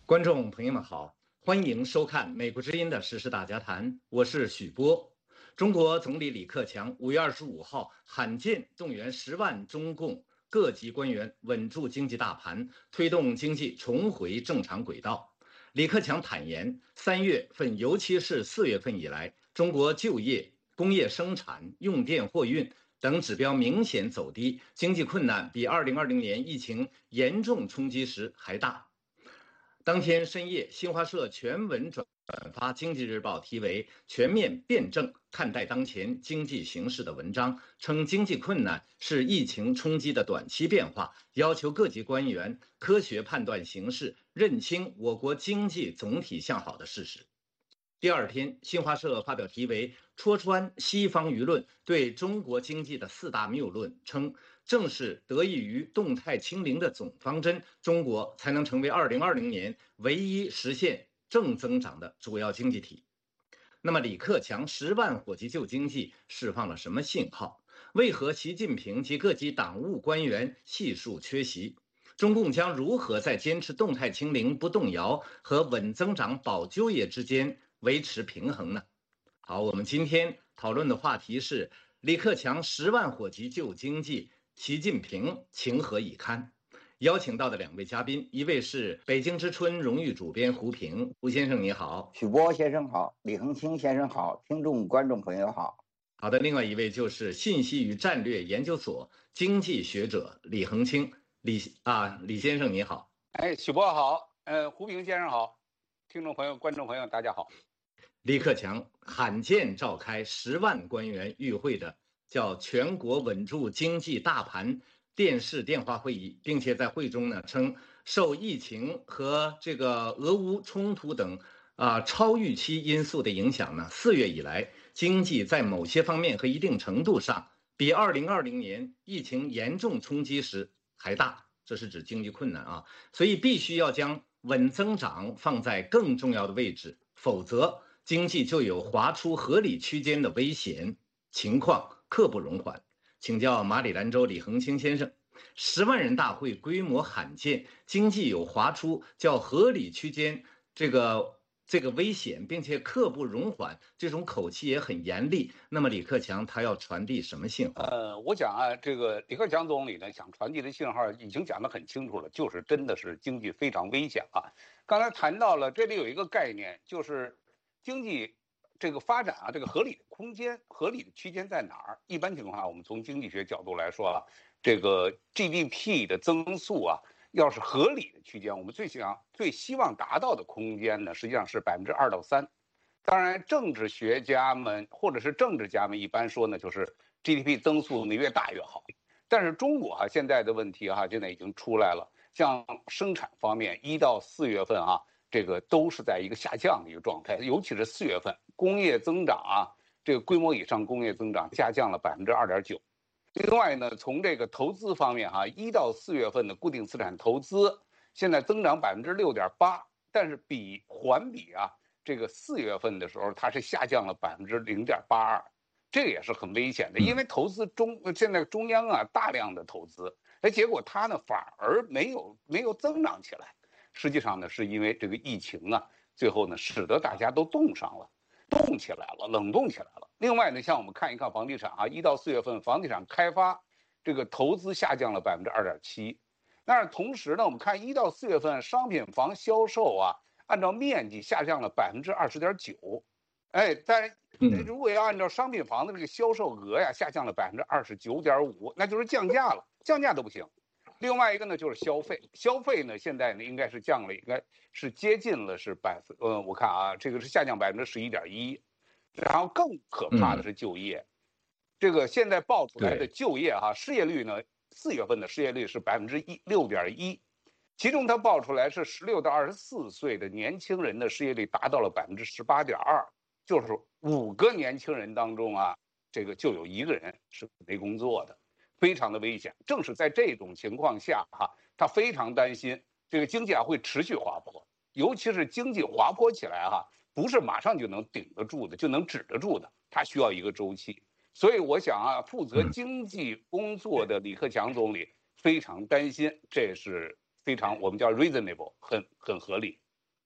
观众朋友们好，欢迎收看美国之音的时事大家谈，我是许波。中国总理李克强5月25号罕见动员10万中共各级官员稳住经济大盘，推动经济重回正常轨道。李克强坦言，3月份尤其是4月份以来，中国就业、工业生产、用电货运等指标明显走低，经济困难比2020年疫情严重冲击时还大。当天深夜，新华社全文转发《经济日报》题为“全面辩证看待当前经济形势”的文章，称经济困难是疫情冲击的短期变化，要求各级官员科学判断形势，认清我国经济总体向好的事实。第二天，新华社发表题为“戳穿西方舆论对中国经济的4大谬论”，称正是得益于动态清零的总方针，中国才能成为2020年唯一实现正增长的主要经济体。那么，李克强10万火急救经济释放了什么信号？为何习近平及各级党务官员悉数缺席？中共将如何在坚持动态清零不动摇和稳增长保就业之间维持平衡呢？好，我们今天讨论的话题是李克强10万火急救经济，习近平情何以堪？邀请到的2位嘉宾，一位是北京之春荣誉主编胡平，胡先生你好。 许波先生好，李恒清先生好，听众观众朋友好。 好的，另外一位就是信息与战略研究所经济学者李恒清，李先生你好。 许波好，胡平先生好，听众朋友、观众朋友大家好。 李克强罕见召开10万官员与会的叫全国稳住经济大盘电视电话会议，并且在会中呢称，受疫情和这个俄乌冲突等超预期因素的影响呢，4月以来经济在某些方面和一定程度上比2020年疫情严重冲击时还大，这是指经济困难啊，所以必须要将稳增长放在更重要的位置，否则经济就有滑出合理区间的危险，情况刻不容缓。请教马里兰州李恒清先生，10万人大会规模罕见，经济有滑出较合理区间这个危险，并且刻不容缓，这种口气也很严厉。那么李克强他要传递什么信号？ 我讲这个李克强总理呢想传递的信号已经讲得很清楚了，就是真的是经济非常危险啊。刚才谈到了这里有一个概念，就是经济这个发展这个合理的空间、合理的区间在哪儿？一般情况下，我们从经济学角度来说这个 GDP 的增速要是合理的区间，我们最希望达到的空间呢，实际上是2%到3%。当然，政治学家们或者是政治家们一般说呢，就是 GDP 增速呢越大越好。但是中国现在的问题现在已经出来了，像生产方面，1到4月份这个都是在一个下降的一个状态，尤其是4月份，工业增长这个规模以上工业增长下降了2.9%。另外呢，从这个投资方面1到4月份的固定资产投资现在增长6.8%，但是环比这个4月份的时候它是下降了0.82%，这个也是很危险的，因为投资现在中央大量的投资，结果它呢反而没有增长起来。实际上呢，是因为这个疫情最后呢使得大家都冻起来了，冷冻起来了。另外呢，像我们看一看房地产1到4月份房地产开发这个投资下降了2.7%。但是同时呢，我们看1到4月份商品房销售按照面积下降了20.9%。但是如果要按照商品房的这个销售额下降了29.5%，那就是降价了，降价都不行。另外一个呢就是消费呢现在呢应该是降了，应该是接近了是我看这个是下降11.1%。然后更可怕的是就业，这个现在报出来的就业失业率呢，4月份的失业率是6.1%，其中它报出来是16到24岁的年轻人的失业率达到了18.2%，就是5个年轻人当中这个就有1个人是没工作的。非常的危险。正是在这种情况下他非常担心这个经济会持续滑坡，尤其是经济滑坡起来不是马上就能顶得住的，就能止得住的，它需要一个周期。所以我想负责经济工作的李克强总理非常担心，这是非常我们叫 reasonable， 很合理。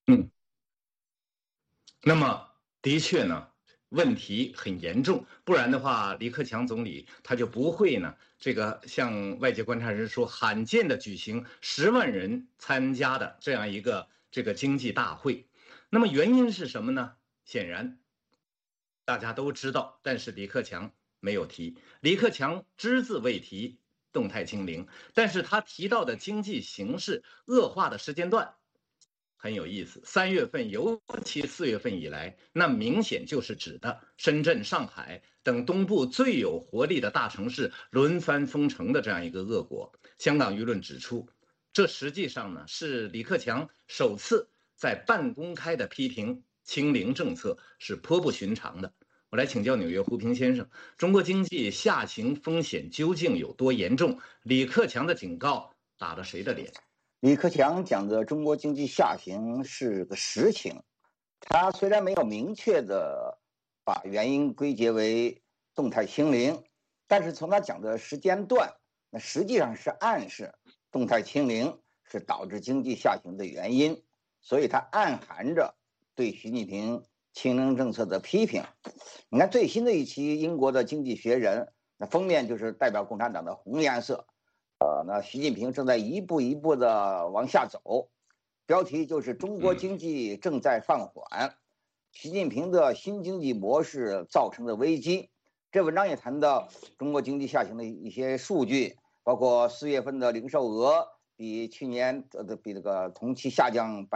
嗯，那么的确呢，问题很严重，不然的话，李克强总理他就不会呢，这个像外界观察人说，罕见的举行10万人参加的这样一个这个经济大会。那么原因是什么呢？显然大家都知道，但是李克强没有提，李克强只字未提动态清零，但是他提到的经济形势恶化的时间段很有意思。3月份，尤其4月份以来，那明显就是指的深圳、上海等东部最有活力的大城市轮番封城的这样一个恶果。香港舆论指出，这实际上呢是李克强首次在半公开的批评清零政策，是颇不寻常的。我来请教纽约胡平先生，中国经济下行风险究竟有多严重？李克强的警告打了谁的脸？ 李克强讲的中国经济下行是个实情，他虽然没有明确的把原因归结为动态清零，但是从他讲的时间段，那实际上是暗示动态清零是导致经济下行的原因，所以他暗含着对习近平清零政策的批评。你看最新的一期英国的《经济学人》，那封面就是代表共产党的红颜色。那习近平正在一步一步的往下走，标题就是中国经济正在放缓，习近平的新经济模式造成的危机。这文章也谈到中国经济下行的一些数据，包括4月份的零售额比去年比这个同期下降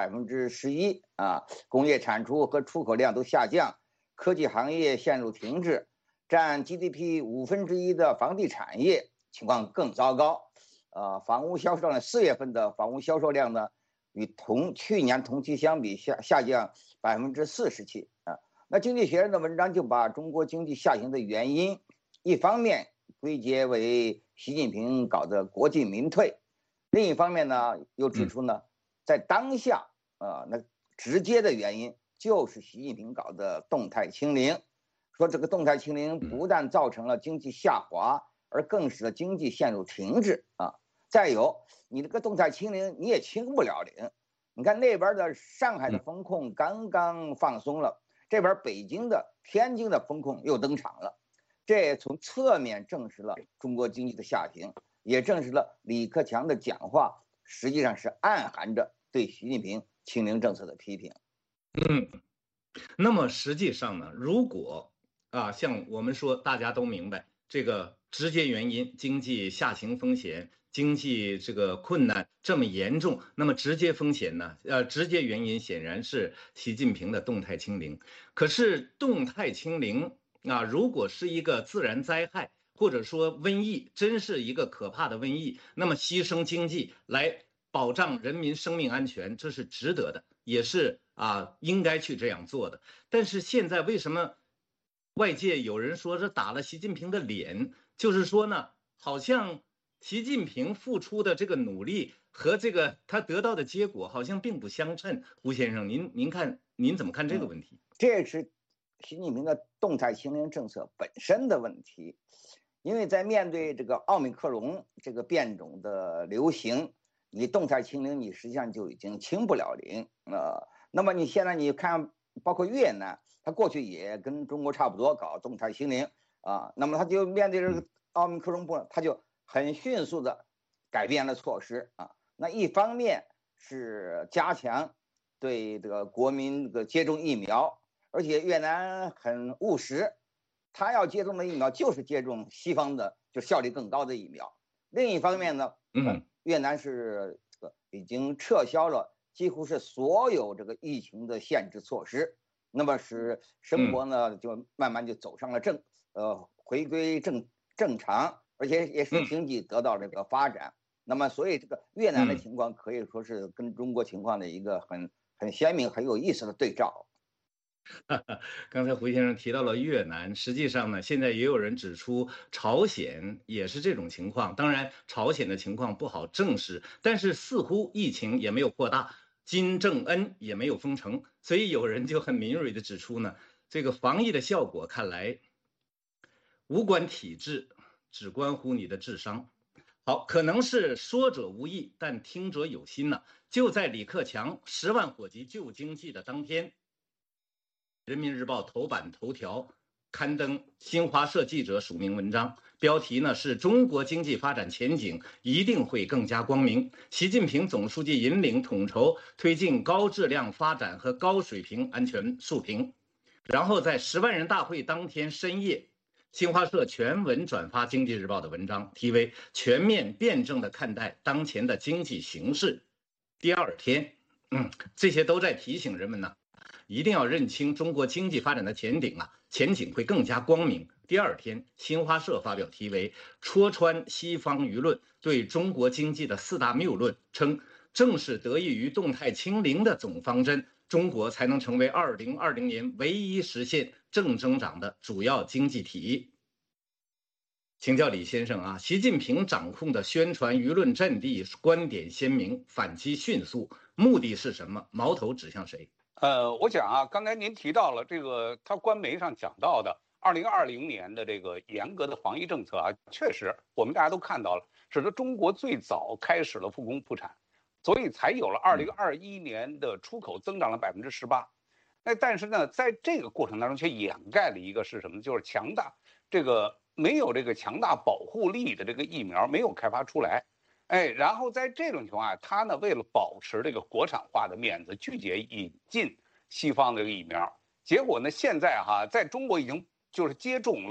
11%啊，工业产出和出口量都下降，科技行业陷入停滞，占 GDP 1/5的房地产业情况更糟糕。房屋销售呢，4月份的房屋销售量呢，与去年同期相比下降47%啊。那经济学人的文章就把中国经济下行的原因，一方面归结为习近平搞的国进民退，另一方面呢又指出呢，在当下那直接的原因就是习近平搞的动态清零，说这个动态清零不但造成了经济下滑，而更使得经济陷入停滞啊。再有，你这个动态清零你也清不了零。你看那边的上海的风控刚刚放松了，这边北京的、天津的风控又登场了，这也从侧面证实了中国经济的下行，也证实了李克强的讲话实际上是暗含着对习近平清零政策的批评。 那么实际上呢，如果像我们说，大家都明白这个直接原因，经济下行风险。经济这个困难这么严重，那么直接风险呢？直接原因显然是习近平的动态清零。可是动态清零如果是一个自然灾害，或者说瘟疫，真是一个可怕的瘟疫，那么牺牲经济来保障人民生命安全，这是值得的，也是应该去这样做的。但是现在为什么外界有人说这打了习近平的脸？就是说呢，好像习近平付出的这个努力和这个他得到的结果好像并不相称。胡先生，您怎么看这个问题？ 这是习近平的动态清零政策本身的问题，因为在面对这个奥密克戎这个变种的流行，你动态清零你实际上就已经清不了零那么你现在你看，包括越南，他过去也跟中国差不多搞动态清零那么他就面对这个奥密克戎他就很迅速的改变了措施那一方面是加强对这个国民这个接种疫苗，而且越南很务实，他要接种的疫苗就是接种西方的就效率更高的疫苗。另一方面呢，越南是已经撤销了几乎是所有这个疫情的限制措施，那么使生活呢就慢慢就走上了回归正常，而且也使经济得到这个发展。那么所以这个越南的情况可以说是跟中国情况的一个很鲜明很有意思的对照。 刚才胡先生提到了越南，实际上呢，现在也有人指出朝鲜也是这种情况。当然，朝鲜的情况不好证实，但是似乎疫情也没有扩大，金正恩也没有封城，所以有人就很敏锐地指出呢，这个防疫的效果看来无关体制，只关乎你的智商。 好，可能是说者无意，但听者有心呢。就在李克强10万火急救经济的当天，人民日报头版头条刊登新华社记者署名文章，标题呢是中国经济发展前景一定会更加光明。习近平总书记引领统筹推进高质量发展和高水平安全树平。然后在10万人大会当天深夜，新华社全文转发经济日报的文章，题为全面辩证地看待当前的经济形势。第二天，这些都在提醒人们呢，一定要认清中国经济发展的前景会更加光明。第二天，新华社发表题为戳穿西方舆论对中国经济的4大谬论，称正是得益于动态清零的总方针，中国才能成为2020年唯一实现正增长的主要经济体。请教李先生啊，习近平掌控的宣传舆论阵地观点鲜明，反击迅速，目的是什么？矛头指向谁？ 我想啊，刚才您提到了这个，他官媒上讲到的2020年的这个严格的防疫政策啊，确实我们大家都看到了，使得中国最早开始了复工复产，所以才有了2021年的出口增长了18%。但是呢，在这个过程当中却掩盖了一个是什么？就是没有这个强大保护力的这个疫苗没有开发出来。然后在这种情况下，他呢为了保持这个国产化的面子，拒绝引进西方的这个疫苗。结果呢，现在在中国已经就是接种了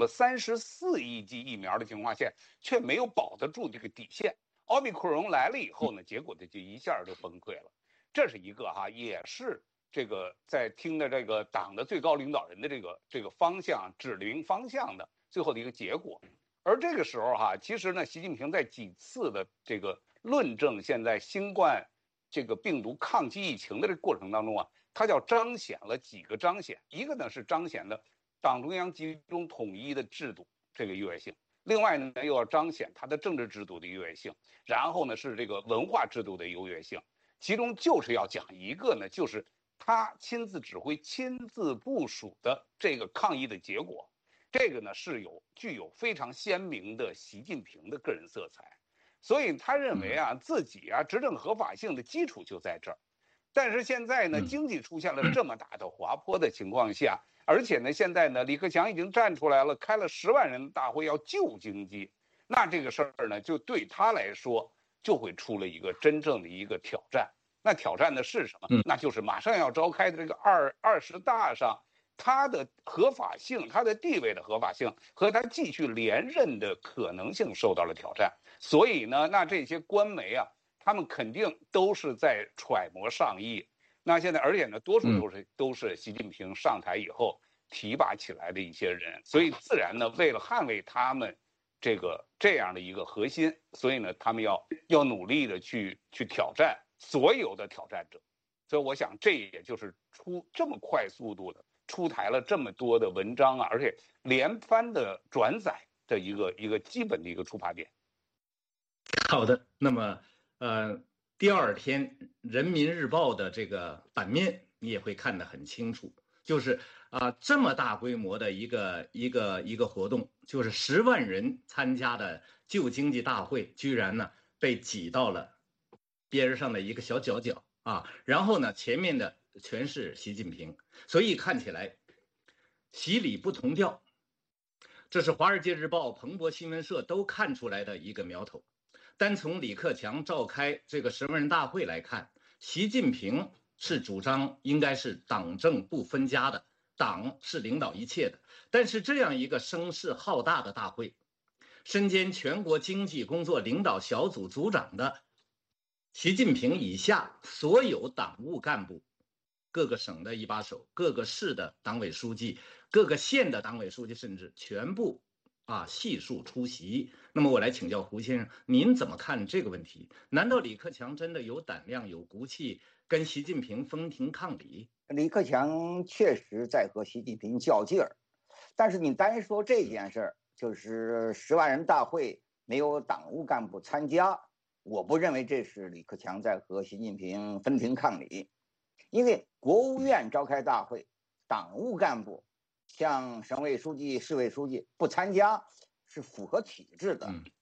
34亿剂疫苗的情况下，却没有保得住这个底线。奥密克戎来了以后呢，结果就一下就崩溃了。这是一个也是这个在听的这个党的最高领导人的这个方向指明方向的最后的一个结果。而这个时候其实呢，习近平在几次的这个论证现在新冠这个病毒抗击疫情的这个过程当中他叫彰显了几个彰显。一个呢是彰显了党中央集中统一的制度这个优越性，另外呢又要彰显他的政治制度的优越性，然后呢是这个文化制度的优越性。其中就是要讲一个呢，就是他亲自指挥、亲自部署的这个抗疫的结果。这个呢是具有非常鲜明的习近平的个人色彩，所以他认为自己执政合法性的基础就在这儿。但是现在呢，经济出现了这么大的滑坡的情况下，而且呢，现在呢，李克强已经站出来了，开了10万人大会要救经济，那这个事儿呢，就对他来说就会出了一个真正的一个挑战。那挑战的是什么？那就是马上要召开的这个20大上，他的合法性、他的地位的合法性和他继续连任的可能性受到了挑战。所以呢，那这些官媒他们肯定都是在揣摩上意。那现在，而且呢，多数都是习近平上台以后提拔起来的一些人，所以自然呢，为了捍卫他们这样的一个核心，所以呢，他们要努力的去挑战所有的挑战者。所以我想，这也就是这么快速度的出台了这么多的文章而且连番的转载的一个基本的一个出发点。 好的，那么第二天《人民日报》的这个版面你也会看得很清楚，就是这么大规模的一个活动，就是10万人参加的救经济大会，居然呢被挤到了边上的一个小角角然后呢前面的全是习近平，所以看起来习李不同调，这是《华尔街日报》、彭博新闻社都看出来的一个苗头。单从李克强召开这个10万人大会来看，习近平是主张应该是党政不分家的，党是领导一切的。但是这样一个声势浩大的大会，身兼全国经济工作领导小组组长的习近平以下所有党务干部，各个省的一把手、各个市的党委书记、各个县的党委书记，甚至全部悉数出席。那么我来请教胡先生，您怎么看这个问题？难道李克强真的有胆量、有骨气跟习近平分庭抗礼？ 李克强确实在和习近平较劲儿，但是你单说这件事儿，就是10万人大会没有党务干部参加，我不认为这是李克强在和习近平分庭抗礼，因为国务院召开大会，党务干部像省委书记、市委书记不参加是符合体制的。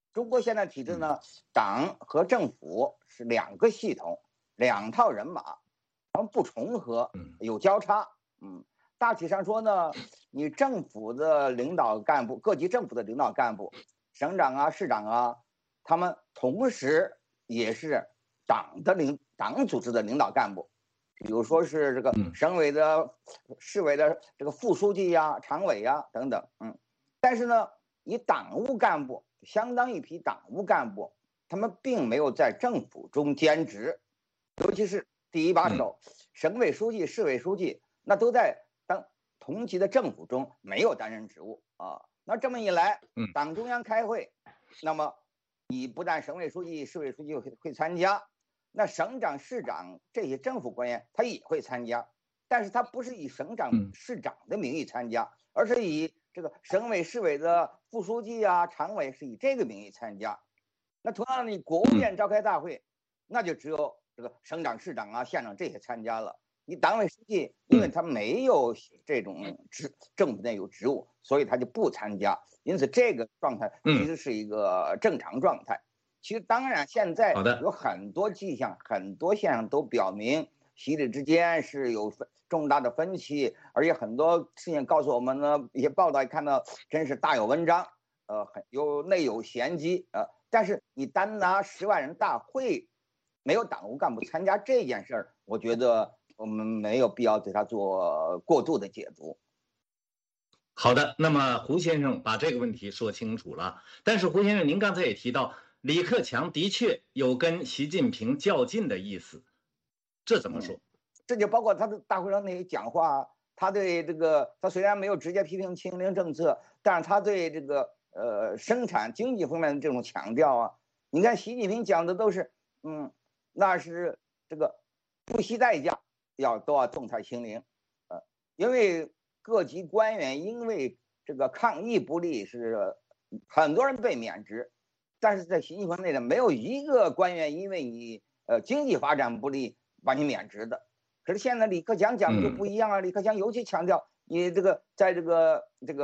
中国现在体制呢，党和政府是两个系统，两套人马，他们不重合，有交叉。大体上说呢，你政府的领导干部，各级政府的领导干部，省长啊、市长啊，他们同时也是党组织的领导干部，比如说是这个省委的、市委的这个副书记呀、常委呀等等。但是呢，以党务干部，相当一批党务干部，他们并没有在政府中兼职，尤其是第一把手，省委书记、市委书记，那都在同级的政府中没有担任职务啊。那这么一来，党中央开会，那么你不但省委书记、市委书记会参加，那省长、市长这些政府官员他也会参加，但是他不是以省长、市长的名义参加，而是以这个省委、市委的副书记啊、常委是以这个名义参加。那同样，你国务院召开大会，那就只有这个省长、市长啊、县长这些参加了。你党委书记，因为他没有这种政府内有职务，所以他就不参加。因此，这个状态其实是一个正常状态。其实，当然现在有很多迹象、很多现象都表明，习李之间是有重大的分歧，而且很多事情告诉我们呢，一些报道看到真是大有文章，内有玄机但是你单拿10万人大会，没有党务干部参加这件事儿，我觉得我们没有必要对它做过度的解读。 好的，那么胡先生把这个问题说清楚了。但是胡先生，您刚才也提到，李克强的确有跟习近平较劲的意思，这怎么说？ 这就包括他的大会上那些讲话，他对这个，他虽然没有直接批评清零政策，但是他对这个生产经济方面的这种强调啊，你看习近平讲的都是，那是这个不惜代价都要动态清零，因为各级官员因为这个抗疫不力是很多人被免职，但是在习近平内的没有一个官员因为你经济发展不利把你免职的。可是现在李克强讲的就不一样啊，李克强尤其强调你这个在这个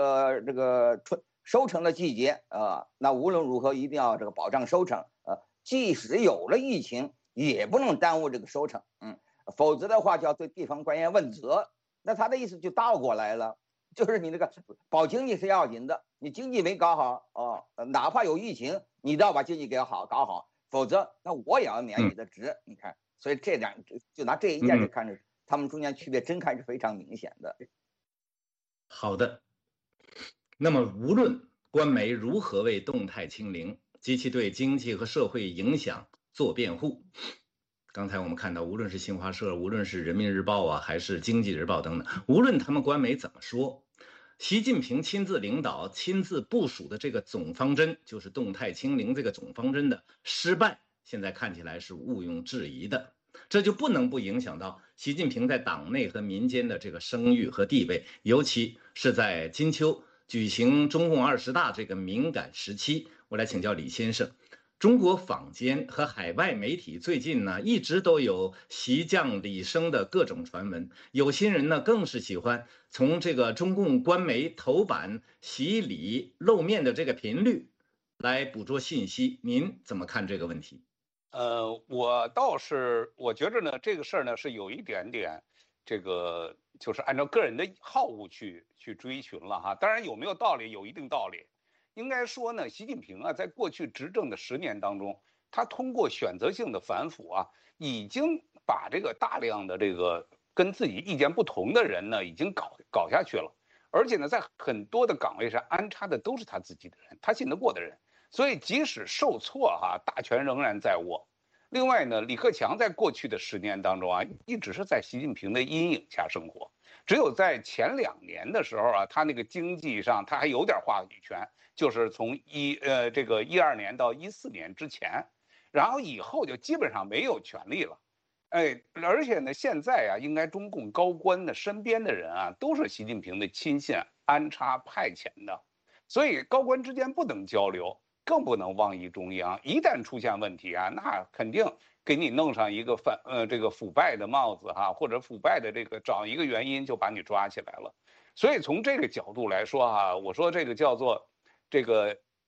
收成的季节那无论如何一定要这个保障收成即使有了疫情也不能耽误这个收成，否则的话就要对地方官员问责。那他的意思就倒过来了，就是你那个保经济是要紧的，你经济没搞好哪怕有疫情，你都要把经济搞好，否则那我也要免你的职。你看，所以这两就拿这一件事看着，他们中间区别真看是非常明显的。 好的，那么无论官媒如何为动态清零及其对经济和社会影响做辩护，刚才我们看到，无论是新华社，无论是人民日报还是经济日报等等，无论他们官媒怎么说，习近平亲自领导、亲自部署的这个总方针，就是动态清零这个总方针的失败，现在看起来是毋庸置疑的。这就不能不影响到习近平在党内和民间的这个声誉和地位，尤其是在金秋举行中共20大这个敏感时期。我来请教李先生，中国坊间和海外媒体最近呢，一直都有习降李升的各种传闻，有些人呢更是喜欢从这个中共官媒头版习李露面的这个频率来捕捉信息。您怎么看这个问题？ 我觉着呢，这个事儿呢是有一点点，这个就是按照个人的好恶去追寻了哈。当然有没有道理，有一定道理。应该说呢，习近平在过去执政的10年当中，他通过选择性的反腐已经把这个大量的这个跟自己意见不同的人呢，已经搞下去了。而且呢，在很多的岗位上安插的都是他自己的人，他信得过的人。所以即使受挫大权仍然在握。另外呢，李克强在过去的10年当中一直是在习近平的阴影下生活。只有在前2年的时候他那个经济上他还有点话语权，就是从12年到14年之前，然后以后就基本上没有权利了。而且呢，现在应该中共高官的身边的人都是习近平的亲信安插派遣的，所以高官之间不能交流。更不能妄议中央，一旦出现问题那肯定给你弄上一个这个腐败的帽子或者腐败的这个找一个原因就把你抓起来了。所以从这个角度来说我说这个叫做这个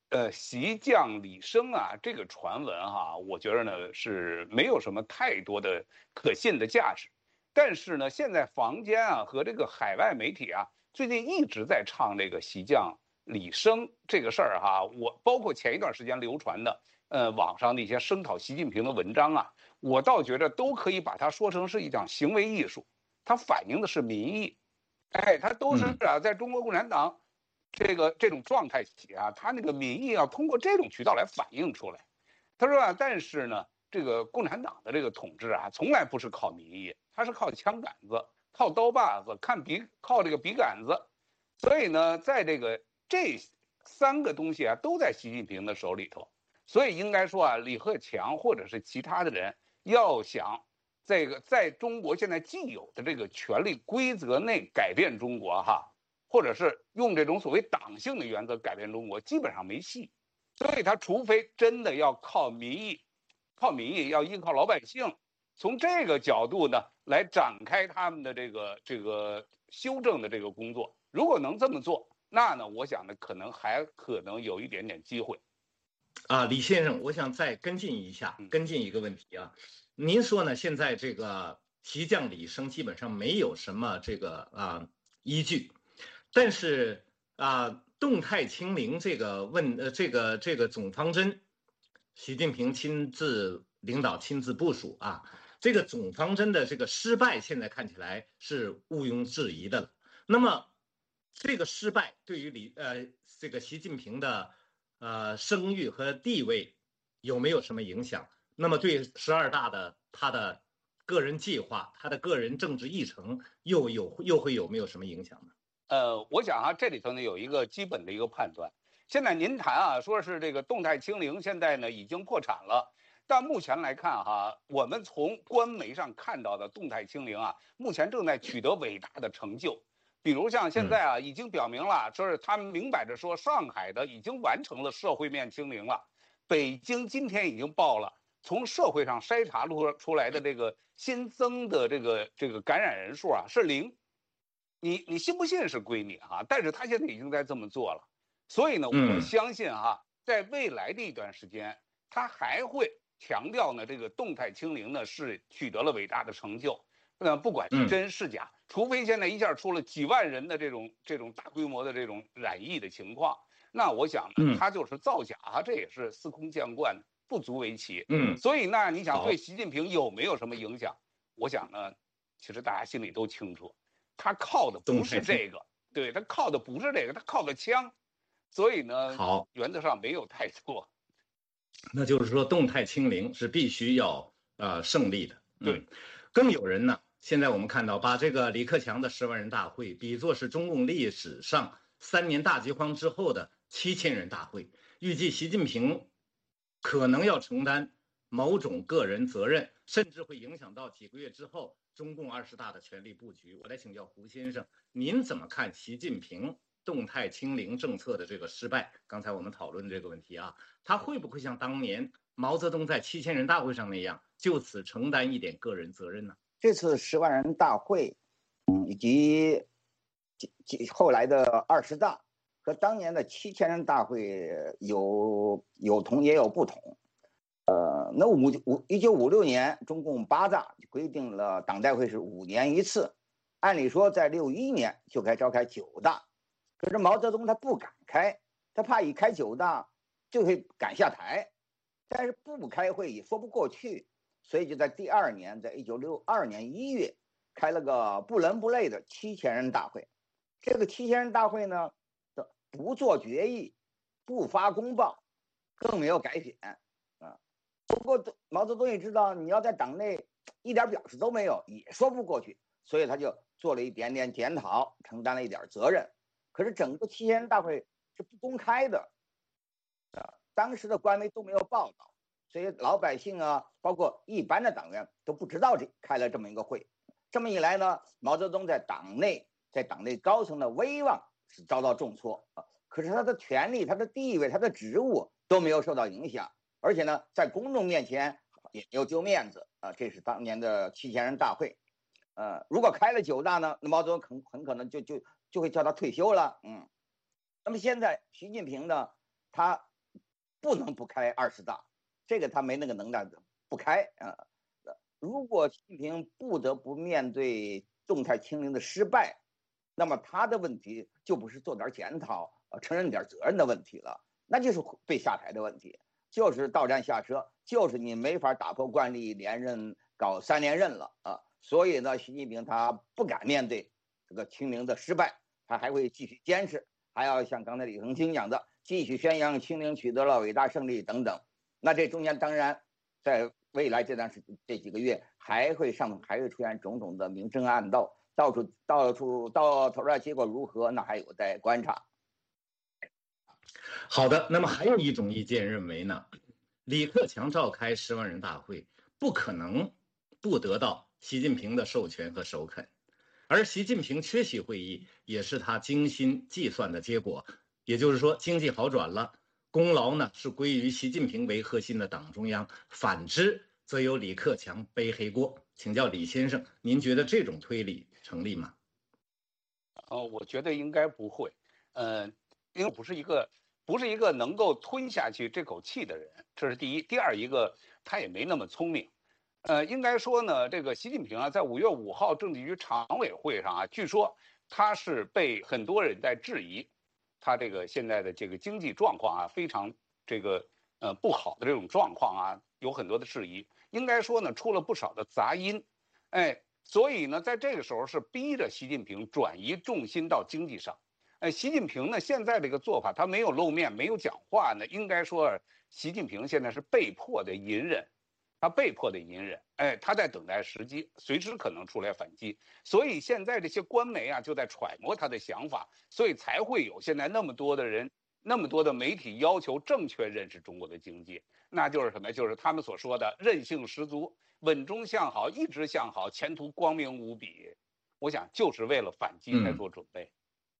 习将李升啊，这个传闻哈，我觉得呢是没有什么太多的可信的价值。但是呢，现在坊间啊和这个海外媒体啊，最近一直在唱这个习将李升这个事儿哈。我包括前一段时间流传的网上的一些声讨习近平的文章啊，我倒觉得都可以把它说成是一场行为艺术，它反映的是民意。哎，它都是啊，在中国共产党这种状态下，他那个民意要通过这种渠道来反映出来。他说啊，但是呢，这个共产党的这个统治啊，从来不是靠民意，它是靠枪杆子、靠刀把子、靠这个笔杆子。所以呢，在这三个东西啊，都在习近平的手里头。所以应该说啊，李克强或者是其他的人要想在中国现在既有的这个权力规则内改变中国哈。或者是用这种所谓党性的原则改变中国，基本上没戏。所以他除非真的要靠民意，要依靠老百姓，从这个角度呢来展开他们的这个修正的这个工作。如果能这么做，那呢，我想呢，可能有一点点机会。 李先生，我想再跟进一个问题啊。您说呢？现在这个习将李升基本上没有什么这个依据。但是动态清零这个这个总方针，习近平亲自领导、亲自部署啊，这个总方针的这个失败，现在看起来是毋庸置疑的了。那么，这个失败对于这个习近平的声誉和地位有没有什么影响？那么对12大的他的个人计划、他的个人政治议程又会有没有什么影响呢？ 我想啊，这里头呢有一个基本的一个判断。现在您谈啊，说是这个动态清零，现在呢已经破产了。但目前来看哈，我们从官媒上看到的动态清零啊，目前正在取得伟大的成就。比如像现在啊，已经表明了，说是他们明摆着说，上海的已经完成了社会面清零了。北京今天已经报了，从社会上筛查出来的这个新增的这个感染人数啊是0。你信不信是归你哈，但是他现在已经在这么做了，所以呢，我相信哈，在未来的一段时间，他还会强调呢，这个动态清零呢是取得了伟大的成就，不管是真是假，除非现在一下出了几万人的这种大规模的这种染疫的情况，那我想呢，他就是造假啊，这也是司空见惯的，不足为奇。所以呢，你想对习近平有没有什么影响？我想呢，其实大家心里都清楚。他靠的不是这个，对，他靠的不是这个，他靠的枪，所以呢，原则上没有太多。 那就是说，动态清零是必须要胜利的。 对， 更有人呢，现在我们看到把这个李克强的10万人大会比作是中共历史上3年大饥荒之后的7000人大会，预计习近平可能要承担某种个人责任，甚至会影响到几个月之后中共20大的权力布局。我来请教胡先生，您怎么看习近平动态清零政策的这个失败？刚才我们讨论这个问题啊，他会不会像当年毛泽东在7000人大会上那样，就此承担一点个人责任呢？ 这次10万人大会，以及后来的20大和当年的7000人大会有同也有不同。那1956年中共8大规定了党代会是5年一次，按理说在61年就该召开9大，可是毛泽东他不敢开，他怕一开9大就会赶下台，但是不开会也说不过去，所以就在第2年，在1962年1月开了个不伦不类的7000人大会。这个7000人大会呢，不做决议，不发公报，更没有改选。不过毛泽东也知道，你要在党内一点表示都没有，也说不过去，所以他就做了一点点检讨，承担了一点责任。可是整个7000人大会是不公开的，当时的官媒都没有报道，所以老百姓啊，包括一般的党员都不知道开了这么一个会。这么一来呢，毛泽东在党内高层的威望是遭到重挫可是他的权力、他的地位、他的职务都没有受到影响。而且呢，在公众面前也没有丢面子这是当年的7000人大会。如果开了9大呢，那毛泽东很可能就会叫他退休了。那么现在习近平呢，他不能不开20大，这个他没那个能耐不开啊。如果习近平不得不面对动态清零的失败，那么他的问题就不是做点检讨、承认点责任的问题了，那就是被下台的问题，就是到站下车，就是你没法打破惯例连任搞3连任了啊。所以呢，习近平他不敢面对这个清零的失败，他还会继续坚持，还要像刚才李恒清讲的，继续宣扬清零取得了伟大胜利等等。那这中间当然在未来这几个月还会出现种种的明争暗斗，到头来结果如何，那还有待观察。 好的，那么还有一种意见认为呢，李克强召开10万人大会不可能不得到习近平的授权和首肯，而习近平缺席会议也是他精心计算的结果。也就是说，经济好转了，功劳呢是归于习近平为核心的党中央，反之则由李克强背黑锅。请教李先生，您觉得这种推理成立吗？ 我觉得应该不会，因为不是一个能够吞下去这口气的人，这是第一。第二一个，他也没那么聪明。应该说呢，这个习近平啊，在5月5号政治局常委会上啊，据说他是被很多人在质疑，他这个现在的这个经济状况啊，非常这个不好的这种状况啊，有很多的质疑。应该说呢，出了不少的杂音，所以呢，在这个时候是逼着习近平转移重心到经济上。习近平呢现在这个做法，他没有露面，没有讲话呢，应该说习近平现在是被迫的隐忍，他在等待时机，随时可能出来反击。所以现在这些官媒啊就在揣摩他的想法，所以才会有现在那么多的人，那么多的媒体要求正确认识中国的经济，那就是什么？就是他们所说的韧性十足、稳中向好、一直向好、前途光明无比。我想就是为了反击才做准备。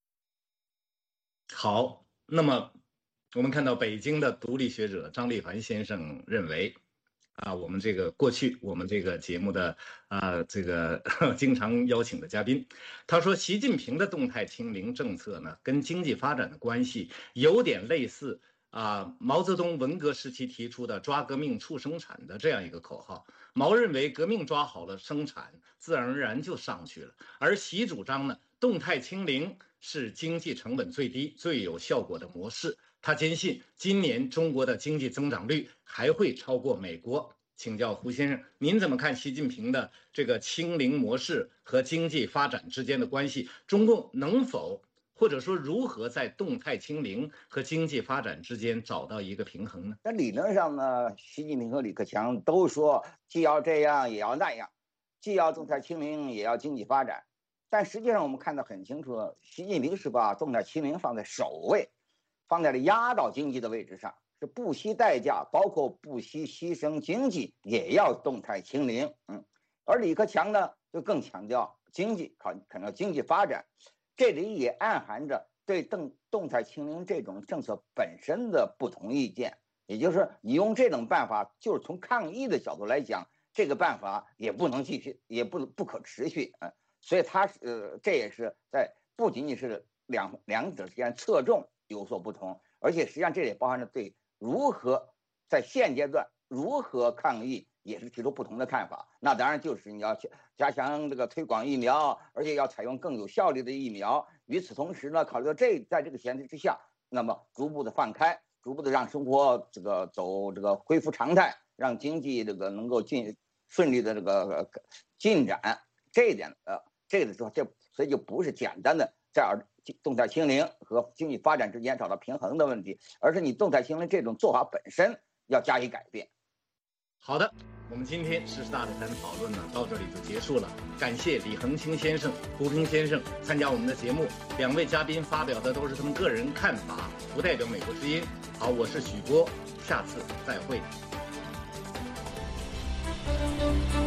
好，那么我们看到北京的独立学者张立凡先生认为，我们这个过去我们这个节目的这个经常邀请的嘉宾，他说习近平的动态清零政策呢，跟经济发展的关系有点类似毛泽东文革时期提出的抓革命促生产的这样一个口号。毛认为革命抓好了，生产自然而然就上去了，而习主张呢，动态清零是经济成本最低、最有效果的模式。他坚信今年中国的经济增长率还会超过美国。请教胡先生，您怎么看习近平的这个清零模式和经济发展之间的关系？中共能否或者说如何在动态清零和经济发展之间找到一个平衡呢？ 那理论上呢，习近平和李克强都说既要这样也要那样，既要动态清零也要经济发展。但实际上我们看得很清楚，习近平是把动态清零放在首位，放在了压倒经济的位置上，是不惜代价，包括不惜牺牲经济也要动态清零。而李克强呢，就更强调经济，强调经济发展，这里也暗含着对动态清零这种政策本身的不同意见。也就是你用这种办法，就是从抗疫的角度来讲，这个办法也不能继续，也不可持续。所以这也是在不仅仅是两者之间侧重有所不同，而且实际上这也包含着对如何在现阶段如何抗疫也是提出不同的看法。那当然就是你要加强这个推广疫苗，而且要采用更有效率的疫苗。与此同时呢，考虑到在这个前提之下，那么逐步的放开，逐步的让生活走恢复常态，让经济能够顺利的进展。这一点这个时候所以就不是简单的在动态清零和经济发展之间找到平衡的问题，而是你动态清零这种做法本身要加以改变。 好的，我们今天时事大谈讨论呢到这里就结束了。感谢李恒清先生、胡平先生参加我们的节目，两位嘉宾发表的都是他们个人看法，不代表美国之音。好，我是许波，下次再会。